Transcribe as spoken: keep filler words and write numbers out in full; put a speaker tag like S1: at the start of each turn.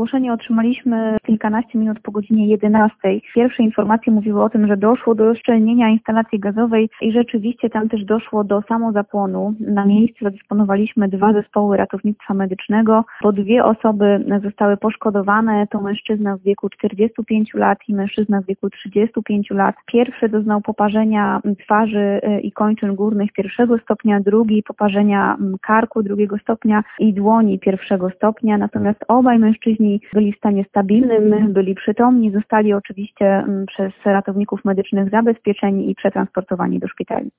S1: Zgłoszenie otrzymaliśmy kilkanaście minut po godzinie jedenastej. Pierwsze informacje mówiły o tym, że doszło do uszczelnienia instalacji gazowej i rzeczywiście tam też doszło do samozapłonu. Na miejscu zadysponowaliśmy dwa zespoły ratownictwa medycznego, bo dwie osoby zostały poszkodowane. To mężczyzna w wieku czterdziestu pięciu lat i mężczyzna w wieku trzydziestu pięciu lat. Pierwszy doznał poparzenia twarzy i kończyn górnych pierwszego stopnia, drugi poparzenia karku drugiego stopnia i dłoni pierwszego stopnia. Natomiast obaj mężczyźni byli w stanie stabilnym, byli przytomni, zostali oczywiście przez ratowników medycznych zabezpieczeni i przetransportowani do szpitali.